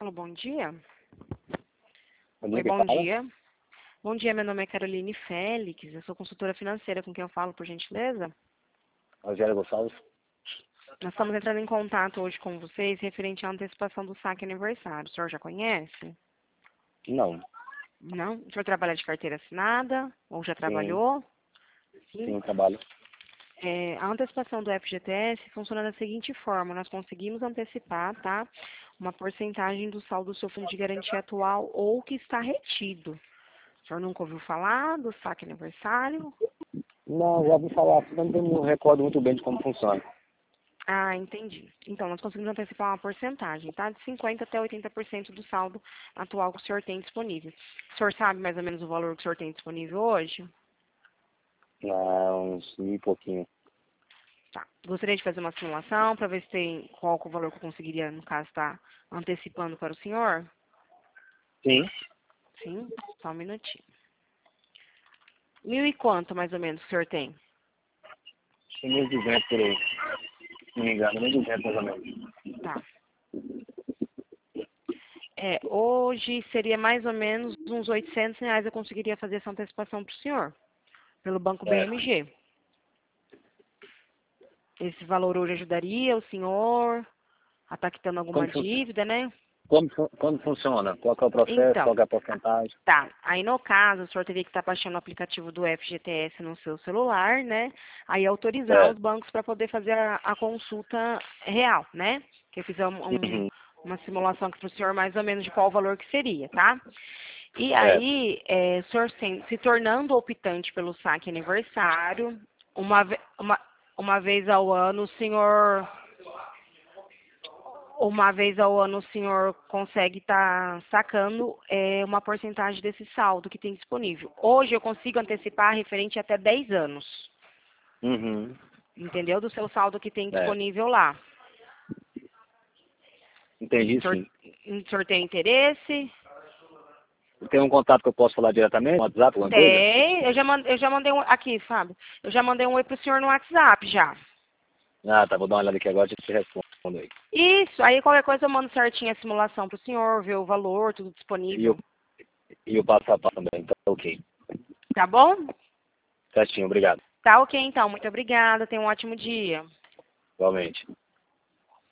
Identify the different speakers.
Speaker 1: Alô, bom dia.
Speaker 2: Bom dia,
Speaker 1: Oi,
Speaker 2: quem
Speaker 1: bom
Speaker 2: fala?
Speaker 1: dia. Bom dia, meu nome é Caroline Félix, eu sou consultora financeira, com quem eu falo, por gentileza?
Speaker 2: Rogério Gonçalves.
Speaker 1: Nós estamos entrando em contato hoje com vocês referente à antecipação do saque aniversário. O senhor já conhece?
Speaker 2: Não.
Speaker 1: Não? O senhor trabalha de carteira assinada? Ou já
Speaker 2: Sim,
Speaker 1: trabalhou?
Speaker 2: sim,
Speaker 1: Sim.
Speaker 2: trabalho.
Speaker 1: A antecipação do FGTS funciona da seguinte forma: nós conseguimos antecipar, tá? Uma porcentagem do saldo do seu fundo de garantia atual ou que está retido. O senhor nunca ouviu falar do saque aniversário?
Speaker 2: Não, já ouvi falar, mas não me recordo muito bem de como funciona.
Speaker 1: Ah, entendi. Então, nós conseguimos antecipar uma porcentagem, tá? De 50% até 80% do saldo atual que o senhor tem disponível. O senhor sabe mais ou menos o valor que o senhor tem disponível hoje?
Speaker 2: Não, uns mil e pouquinho.
Speaker 1: Tá. Gostaria de fazer uma simulação para ver se tem qual que é o valor que eu conseguiria, no caso, estar antecipando para o senhor?
Speaker 2: Sim,
Speaker 1: Sim, só um minutinho. Mil e quanto, mais ou menos, que o senhor tem?
Speaker 2: tem 1.200 por aí. Se não me engano, 1.200 mais ou menos.
Speaker 1: Tá. Hoje seria mais ou menos uns R$ 800 eu conseguiria fazer essa antecipação para o senhor, pelo Banco
Speaker 2: É.
Speaker 1: BMG. Esse valor hoje ajudaria o senhor a estar quitando alguma
Speaker 2: Como, fun
Speaker 1: dívida, né?
Speaker 2: como funciona? Qual que é o processo?
Speaker 1: Então,
Speaker 2: Qual que é a porcentagem?
Speaker 1: tá. Aí no caso, o senhor teria que estar baixando o aplicativo do FGTS no seu celular, né? Aí autorizar
Speaker 2: É.
Speaker 1: os bancos para poder fazer a consulta real, né? Que eu fiz
Speaker 2: Uhum.
Speaker 1: uma simulação aqui para o senhor mais ou menos de qual o valor que seria, tá? E
Speaker 2: É.
Speaker 1: aí, o senhor se tornando optante pelo saque aniversário, uma vez ao ano, uma vez ao ano o senhor consegue estar sacando uma porcentagem desse saldo que tem disponível. Hoje eu consigo antecipar referente até 10 anos,
Speaker 2: Uhum.
Speaker 1: entendeu? Do seu saldo que tem
Speaker 2: É.
Speaker 1: disponível lá.
Speaker 2: Entendi,
Speaker 1: O senhor,
Speaker 2: sim.
Speaker 1: o senhor tem interesse?
Speaker 2: Tem um contato que eu posso falar diretamente? No WhatsApp, alguma coisa?
Speaker 1: Tem. Eu já mandei um. Aqui, Fábio. Eu já mandei um oi pro senhor no WhatsApp já.
Speaker 2: Ah, tá. Vou dar uma olhada aqui agora e te respondo aí.
Speaker 1: Isso, aí qualquer coisa eu mando certinho a simulação pro senhor, ver o valor, tudo
Speaker 2: E o,
Speaker 1: disponível.
Speaker 2: e o passo a passo também. Tá ok.
Speaker 1: Tá bom?
Speaker 2: Certinho, obrigado.
Speaker 1: Tá ok então, muito obrigada, tenha um ótimo dia.
Speaker 2: Igualmente.